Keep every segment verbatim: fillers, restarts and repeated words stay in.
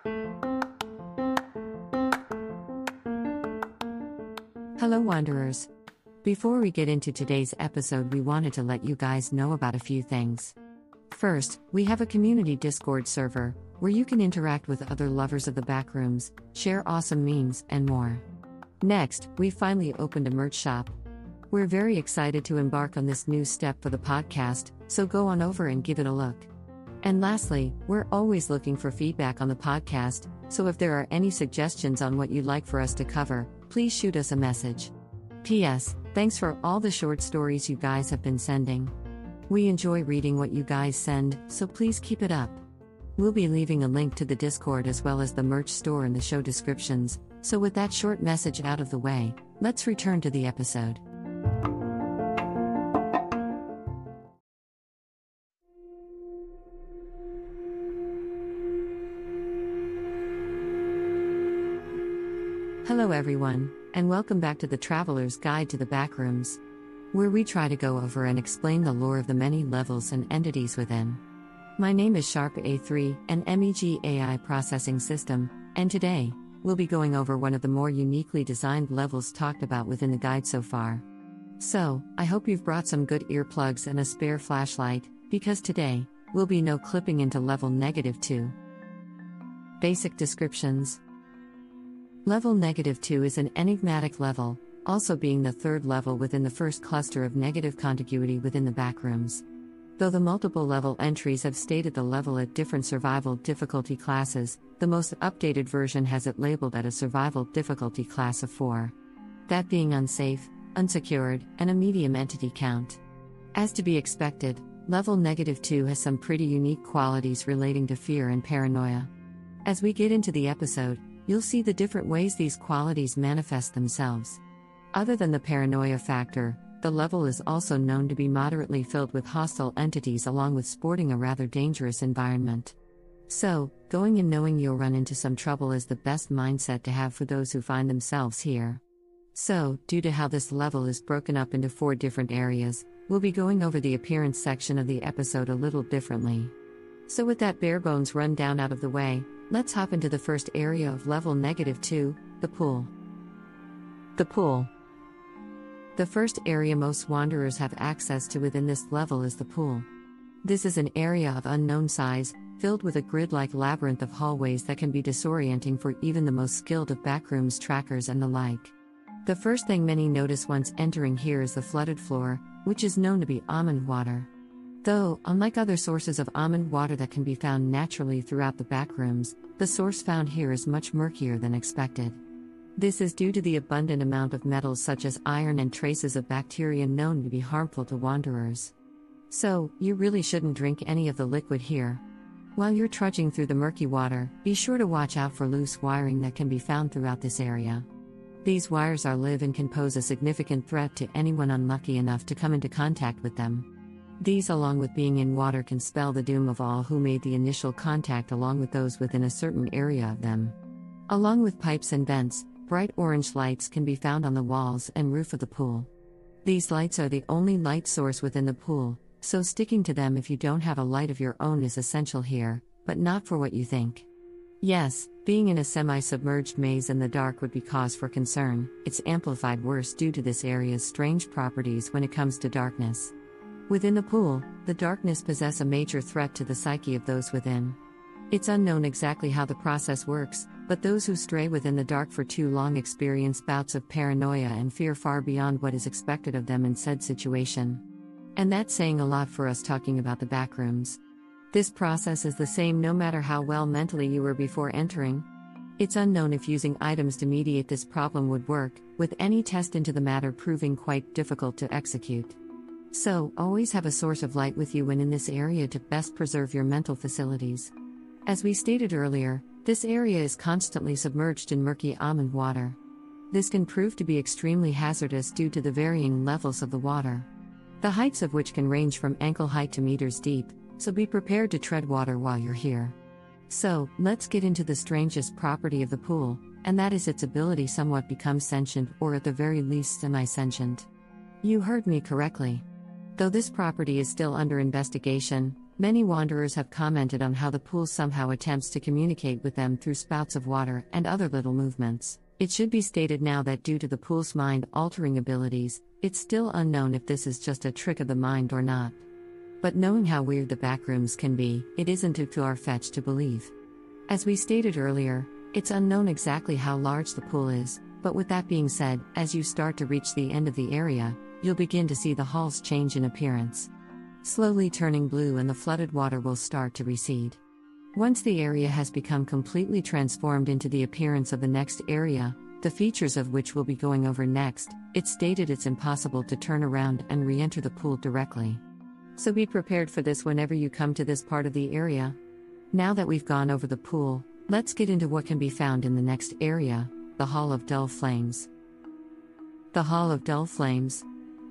Hello, Wanderers. Before we get into today's episode, we wanted to let you guys know about a few things. First, we have a community Discord server where you can interact with other lovers of the backrooms, share awesome memes, and more. Next, we finally opened a merch shop. We're very excited to embark on this new step for the podcast, so go on over and give it a look. And lastly, we're always looking for feedback on the podcast, so if there are any suggestions on what you'd like for us to cover, please shoot us a message. P S. Thanks for all the short stories you guys have been sending. We enjoy reading what you guys send, so please keep it up. We'll be leaving a link to the Discord as well as the merch store in the show descriptions, so with that short message out of the way, let's return to the episode. Hello everyone, and welcome back to the Traveler's Guide to the Backrooms, where we try to go over and explain the lore of the many levels and entities within. My name is Sharp A three, an M E G A I processing system, and today, we'll be going over one of the more uniquely designed levels talked about within the guide so far. So, I hope you've brought some good earplugs and a spare flashlight, because today, we'll be no clipping into level negative two. Basic descriptions. Level negative two is an enigmatic level, also being the third level within the first cluster of negative contiguity within the backrooms. Though the multiple level entries have stated the level at different survival difficulty classes, the most updated version has it labeled at a survival difficulty class of four. That being unsafe, unsecured, and a medium entity count. As to be expected, level negative two has some pretty unique qualities relating to fear and paranoia. As we get into the episode, you'll see the different ways these qualities manifest themselves. Other than the paranoia factor, the level is also known to be moderately filled with hostile entities along with sporting a rather dangerous environment. So, going in knowing you'll run into some trouble is the best mindset to have for those who find themselves here. So, due to how this level is broken up into four different areas, we'll be going over the appearance section of the episode a little differently. So with that bare bones rundown out of the way, let's hop into the first area of level negative two, the pool. The pool. The first area most wanderers have access to within this level is the pool. This is an area of unknown size, filled with a grid-like labyrinth of hallways that can be disorienting for even the most skilled of backrooms trackers and the like. The first thing many notice once entering here is the flooded floor, which is known to be almond water. Though, unlike other sources of almond water that can be found naturally throughout the backrooms, the source found here is much murkier than expected. This is due to the abundant amount of metals such as iron and traces of bacteria known to be harmful to wanderers. So, you really shouldn't drink any of the liquid here. While you're trudging through the murky water, be sure to watch out for loose wiring that can be found throughout this area. These wires are live and can pose a significant threat to anyone unlucky enough to come into contact with them. These, along with being in water, can spell the doom of all who made the initial contact along with those within a certain area of them. Along with pipes and vents, bright orange lights can be found on the walls and roof of the pool. These lights are the only light source within the pool, so sticking to them if you don't have a light of your own is essential here, but not for what you think. Yes, being in a semi-submerged maze in the dark would be cause for concern. It's amplified worse due to this area's strange properties when it comes to darkness. Within the pool, the darkness possess a major threat to the psyche of those within. It's unknown exactly how the process works, but those who stray within the dark for too long experience bouts of paranoia and fear far beyond what is expected of them in said situation. And that's saying a lot for us talking about the backrooms. This process is the same no matter how well mentally you were before entering. It's unknown if using items to mediate this problem would work, with any test into the matter proving quite difficult to execute. So, always have a source of light with you when in this area to best preserve your mental facilities. As we stated earlier, this area is constantly submerged in murky almond water. This can prove to be extremely hazardous due to the varying levels of the water, the heights of which can range from ankle height to meters deep, so be prepared to tread water while you're here. So, let's get into the strangest property of the pool, and that is its ability somewhat become sentient or at the very least semi-sentient. You heard me correctly. Though this property is still under investigation, Many wanderers have commented on how the pool somehow attempts to communicate with them through spouts of water and other little movements. It should be stated now that due to the pool's mind-altering abilities, it's still unknown if this is just a trick of the mind or not. But knowing how weird the backrooms can be, it isn't too far-fetched to believe. As we stated earlier, it's unknown exactly how large the pool is, but with that being said, as you start to reach the end of the area, you'll begin to see the halls change in appearance, slowly turning blue, and the flooded water will start to recede. Once the area has become completely transformed into the appearance of the next area, the features of which we'll be going over next, it's stated it's impossible to turn around and re-enter the pool directly. So be prepared for this whenever you come to this part of the area. Now that we've gone over the pool, let's get into what can be found in the next area, the Hall of Dull Flames. The Hall of Dull Flames.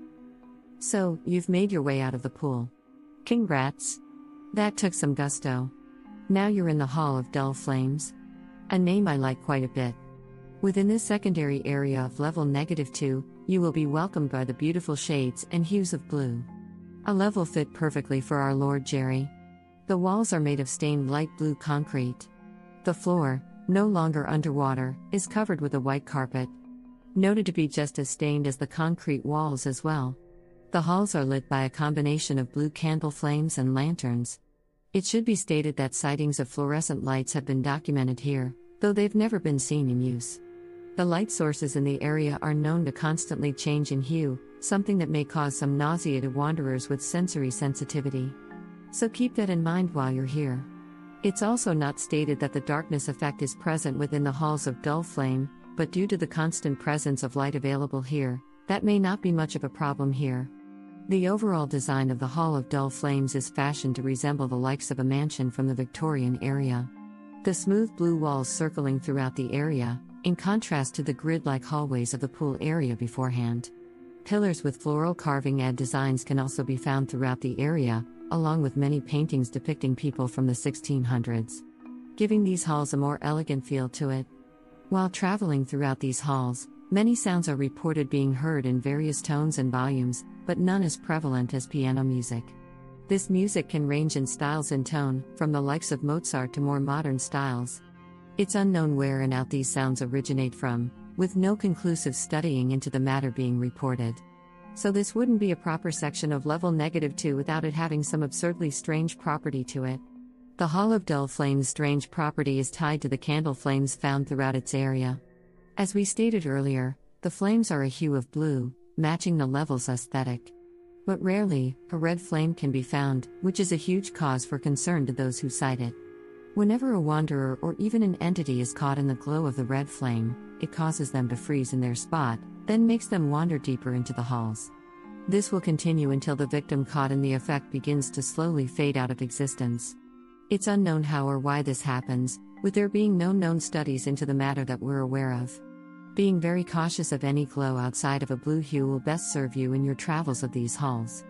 So, you've made your way out of the pool. Congrats! That took some gusto. Now you're in the Hall of Dull Flames. A name I like quite a bit. Within this secondary area of level negative two, you will be welcomed by the beautiful shades and hues of blue. A level fit perfectly for our Lord Jerry. The walls are made of stained light blue concrete. The floor, no longer underwater, is covered with a white carpet, noted to be just as stained as the concrete walls as well. The halls are lit by a combination of blue candle flames and lanterns. It should be stated that sightings of fluorescent lights have been documented here, though they've never been seen in use. The light sources in the area are known to constantly change in hue, something that may cause some nausea to wanderers with sensory sensitivity. So keep that in mind while you're here. It's also not stated that the darkness effect is present within the halls of Dull Flame, but due to the constant presence of light available here, that may not be much of a problem here. The overall design of the Hall of Dull Flames is fashioned to resemble the likes of a mansion from the Victorian area. The smooth blue walls circling throughout the area, in contrast to the grid-like hallways of the pool area beforehand. Pillars with floral carving and designs can also be found throughout the area, along with many paintings depicting people from the sixteen hundreds, giving these halls a more elegant feel to it. While traveling throughout these halls, many sounds are reported being heard in various tones and volumes, but none as prevalent as piano music. This music can range in styles and tone, from the likes of Mozart to more modern styles. It's unknown where and out these sounds originate from, with no conclusive studying into the matter being reported. So this wouldn't be a proper section of level negative two without it having some absurdly strange property to it. The Hall of Dull Flames' strange property is tied to the candle flames found throughout its area. As we stated earlier, the flames are a hue of blue, matching the level's aesthetic. But rarely, a red flame can be found, which is a huge cause for concern to those who sight it. Whenever a wanderer or even an entity is caught in the glow of the red flame, it causes them to freeze in their spot, then makes them wander deeper into the halls. This will continue until the victim caught in the effect begins to slowly fade out of existence. It's unknown how or why this happens, with there being no known studies into the matter that we're aware of. Being very cautious of any glow outside of a blue hue will best serve you in your travels of these halls.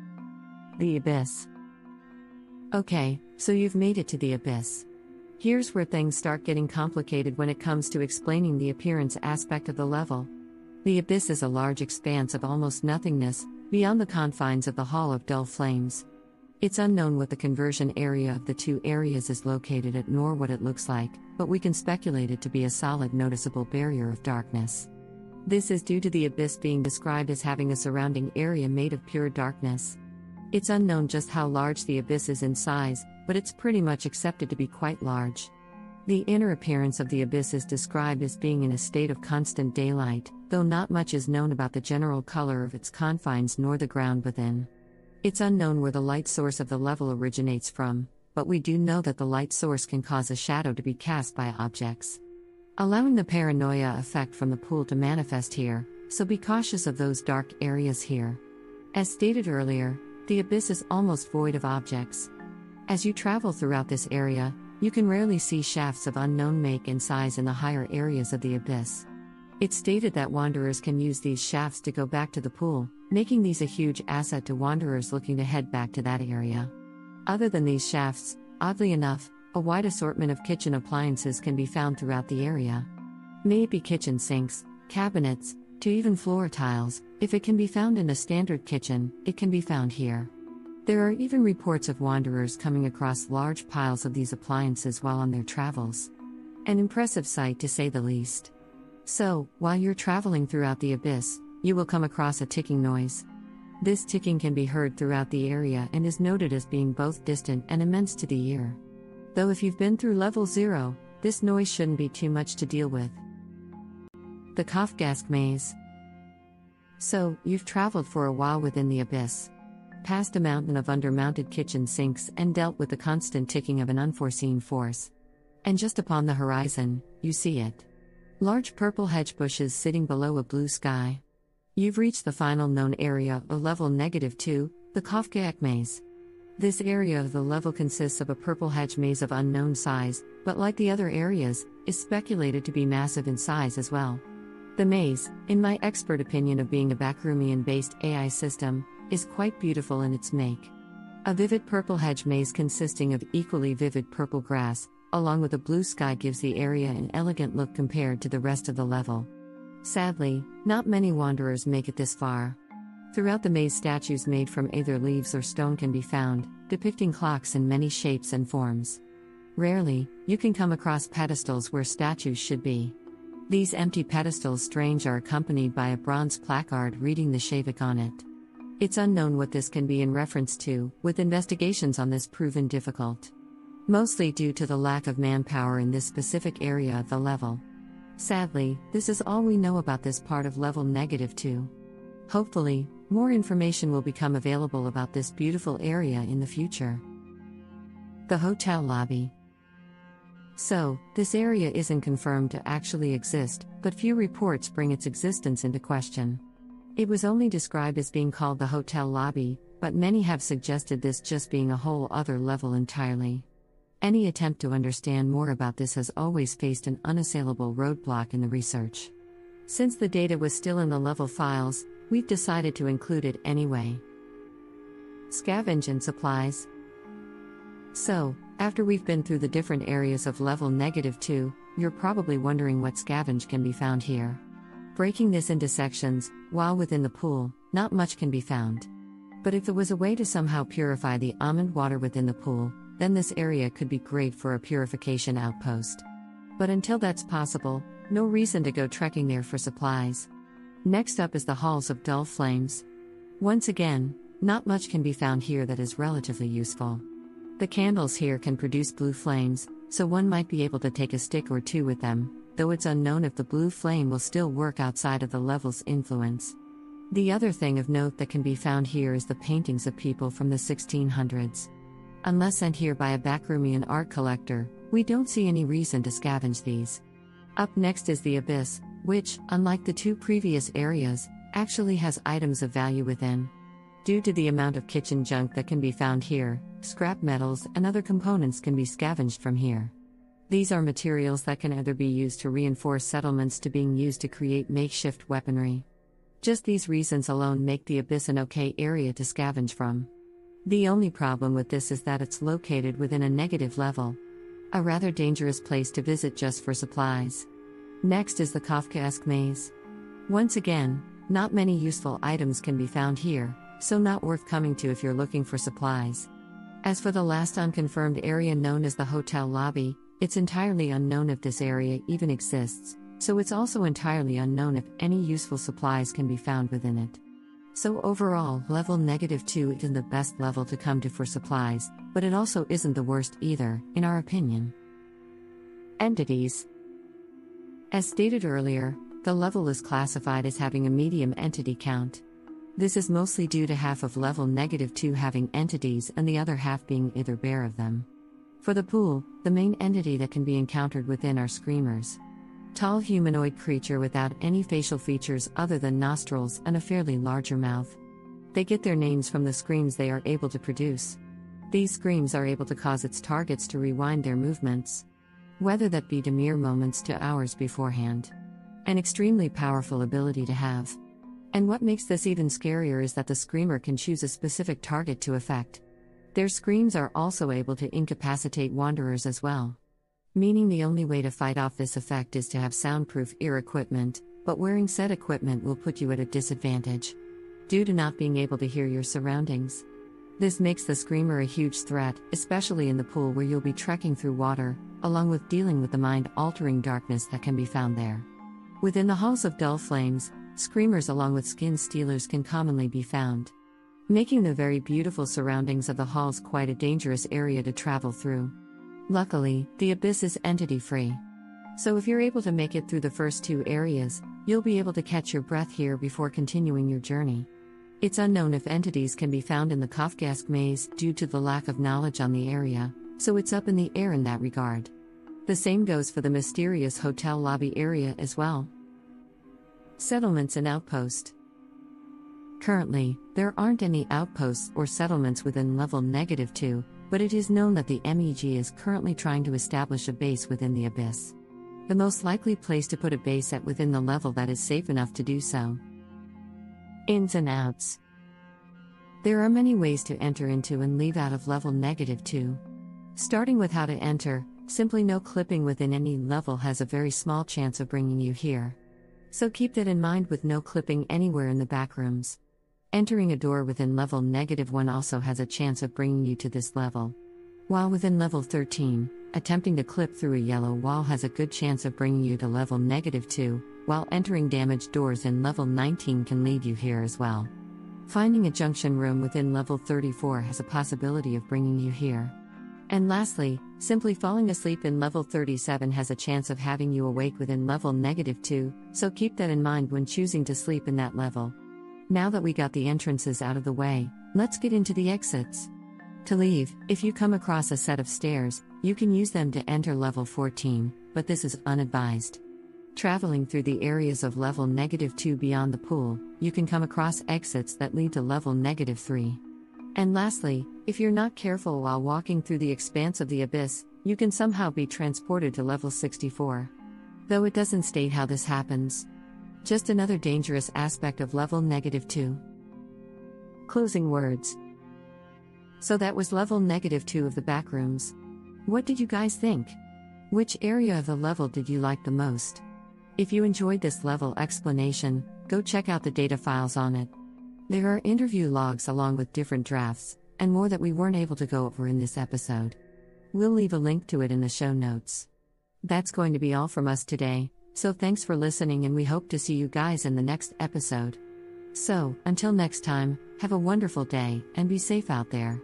The Abyss. Okay, so you've made it to the Abyss. Here's where things start getting complicated when it comes to explaining the appearance aspect of the level. The Abyss is a large expanse of almost nothingness, beyond the confines of the Hall of Dull Flames. It's unknown what the conversion area of the two areas is located at nor what it looks like, but we can speculate it to be a solid noticeable barrier of darkness. This is due to the Abyss being described as having a surrounding area made of pure darkness. It's unknown just how large the Abyss is in size, but it's pretty much accepted to be quite large. The inner appearance of the Abyss is described as being in a state of constant daylight, though not much is known about the general color of its confines nor the ground within. It's unknown where the light source of the level originates from, but we do know that the light source can cause a shadow to be cast by objects, allowing the paranoia effect from the pool to manifest here, so be cautious of those dark areas here. As stated earlier, the Abyss is almost void of objects. As you travel throughout this area, you can rarely see shafts of unknown make and size in the higher areas of the Abyss. It's stated that wanderers can use these shafts to go back to the pool, making these a huge asset to wanderers looking to head back to that area. Other than these shafts, oddly enough, a wide assortment of kitchen appliances can be found throughout the area. May it be kitchen sinks, cabinets, to even floor tiles. If it can be found in a standard kitchen, it can be found here. There are even reports of wanderers coming across large piles of these appliances while on their travels. An impressive sight to say the least. So, while you're traveling throughout the abyss, you will come across a ticking noise. This ticking can be heard throughout the area and is noted as being both distant and immense to the ear. Though if you've been through level zero, this noise shouldn't be too much to deal with. The Kafkaesque Maze. So, you've traveled for a while within the abyss. Past a mountain of undermounted kitchen sinks and dealt with the constant ticking of an unforeseen force. And just upon the horizon, you see it. Large purple hedge bushes sitting below a blue sky. You've reached the final known area of level negative two, the Kafkaesque Maze. This area of the level consists of a purple hedge maze of unknown size, but like the other areas, is speculated to be massive in size as well. The maze, in my expert opinion of being a Backroomian-based A I system, is quite beautiful in its make. A vivid purple hedge maze consisting of equally vivid purple grass, along with a blue sky gives the area an elegant look compared to the rest of the level. Sadly, not many wanderers make it this far. Throughout the maze, statues made from either leaves or stone can be found, depicting clocks in many shapes and forms. Rarely, you can come across pedestals where statues should be. These empty pedestals strange are accompanied by a bronze placard reading the Shavik on it. It's unknown what this can be in reference to, with investigations on this proven difficult. Mostly due to the lack of manpower in this specific area of the level. Sadly, this is all we know about this part of level negative two. Hopefully, more information will become available about this beautiful area in the future. The hotel lobby. So, this area isn't confirmed to actually exist, but few reports bring its existence into question. It was only described as being called the hotel lobby, but many have suggested this just being a whole other level entirely. Any attempt to understand more about this has always faced an unassailable roadblock in the research. Since the data was still in the level files, we've decided to include it anyway. Scavenge and supplies. So, after we've been through the different areas of level negative two, you're probably wondering what scavenge can be found here. Breaking this into sections, while within the pool, not much can be found. But if there was a way to somehow purify the almond water within the pool, then this area could be great for a purification outpost. But until that's possible, no reason to go trekking there for supplies. Next up is the Halls of Dull Flames. Once again, not much can be found here that is relatively useful. The candles here can produce blue flames, so one might be able to take a stick or two with them, though it's unknown if the blue flame will still work outside of the level's influence. The other thing of note that can be found here is the paintings of people from the sixteen hundreds. Unless sent here by a Backroomian art collector, we don't see any reason to scavenge these. Up next is the Abyss, which, unlike the two previous areas, actually has items of value within. Due to the amount of kitchen junk that can be found here, scrap metals and other components can be scavenged from here. These are materials that can either be used to reinforce settlements to being used to create makeshift weaponry. Just these reasons alone make the Abyss an okay area to scavenge from. The only problem with this is that it's located within a negative level. A rather dangerous place to visit just for supplies. Next is the Kafkaesque Maze. Once again, not many useful items can be found here, so not worth coming to if you're looking for supplies. As for the last unconfirmed area known as the hotel lobby, it's entirely unknown if this area even exists, so it's also entirely unknown if any useful supplies can be found within it. So overall, level negative two isn't the best level to come to for supplies, but it also isn't the worst either, in our opinion. Entities. As stated earlier, the level is classified as having a medium entity count. This is mostly due to half of level negative two having entities and the other half being either bare of them. For the pool, the main entity that can be encountered within are screamers. Tall humanoid creature without any facial features other than nostrils and a fairly larger mouth. They get their names from the screams they are able to produce. These screams are able to cause its targets to rewind their movements, whether that be to mere moments to hours beforehand. An extremely powerful ability to have. And what makes this even scarier is that the screamer can choose a specific target to affect. Their screams are also able to incapacitate wanderers as well. Meaning the only way to fight off this effect is to have soundproof ear equipment, but wearing said equipment will put you at a disadvantage, due to not being able to hear your surroundings. This makes the Screamer a huge threat, especially in the pool where you'll be trekking through water, along with dealing with the mind-altering darkness that can be found there. Within the halls of Dull Flames, Screamers along with Skin Stealers can commonly be found, making the very beautiful surroundings of the halls quite a dangerous area to travel through. Luckily, the Abyss is entity-free. So if you're able to make it through the first two areas, you'll be able to catch your breath here before continuing your journey. It's unknown if entities can be found in the Kafkaesque maze due to the lack of knowledge on the area, so it's up in the air in that regard. The same goes for the mysterious hotel lobby area as well. Settlements and outpost. Currently, there aren't any outposts or settlements within level negative two, but it is known that the M E G is currently trying to establish a base within the Abyss. The most likely place to put a base at within the level that is safe enough to do so. Ins and outs. There are many ways to enter into and leave out of level negative two. Starting with how to enter, simply no clipping within any level has a very small chance of bringing you here. So keep that in mind with no clipping anywhere in the backrooms. Entering a door within level negative one also has a chance of bringing you to this level. While within level thirteen, attempting to clip through a yellow wall has a good chance of bringing you to level negative two, while entering damaged doors in level nineteen can lead you here as well. Finding a junction room within level thirty-four has a possibility of bringing you here. And lastly, simply falling asleep in level thirty-seven has a chance of having you awake within level negative two, so keep that in mind when choosing to sleep in that level. Now that we got the entrances out of the way, let's get into the exits. To leave, if you come across a set of stairs, you can use them to enter level fourteen, but this is unadvised. Traveling through the areas of level negative two beyond the pool, you can come across exits that lead to level negative three. And lastly, if you're not careful while walking through the expanse of the Abyss, you can somehow be transported to level sixty-four. Though it doesn't state how this happens. Just another dangerous aspect of level negative two. Closing words. So that was level negative two of the backrooms. What did you guys think? Which area of the level did you like the most? If you enjoyed this level explanation, go check out the data files on it. There are interview logs along with different drafts, and more that we weren't able to go over in this episode. We'll leave a link to it in the show notes. That's going to be all from us today, so thanks for listening and we hope to see you guys in the next episode. So, until next time, have a wonderful day, and be safe out there.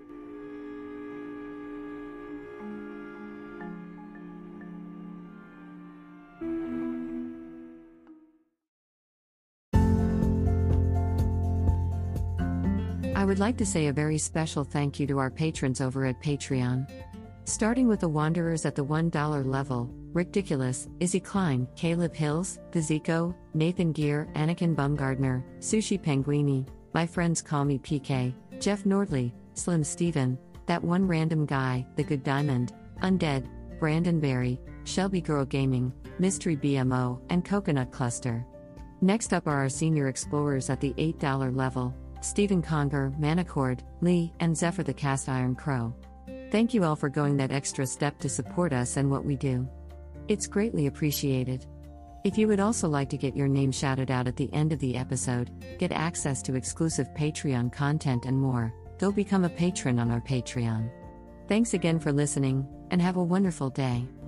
I would like to say a very special thank you to our patrons over at Patreon. Starting with the Wanderers at the one dollar level, Ridiculous, Izzy Klein, Caleb Hills, The Zico, Nathan Gear, Anakin Bumgardner, Sushi Penguini, My Friends Call Me P K, Jeff Nordley, Slim Steven, That One Random Guy, The Good Diamond, Undead, Brandon Berry, Shelby Girl Gaming, Mystery B M O, and Coconut Cluster. Next up are our senior explorers at the eight dollar level, Stephen Conger, Manicord, Lee, and Zephyr the Cast Iron Crow. Thank you all for going that extra step to support us and what we do. It's greatly appreciated. If you would also like to get your name shouted out at the end of the episode, get access to exclusive Patreon content and more, go become a patron on our Patreon. Thanks again for listening, and have a wonderful day.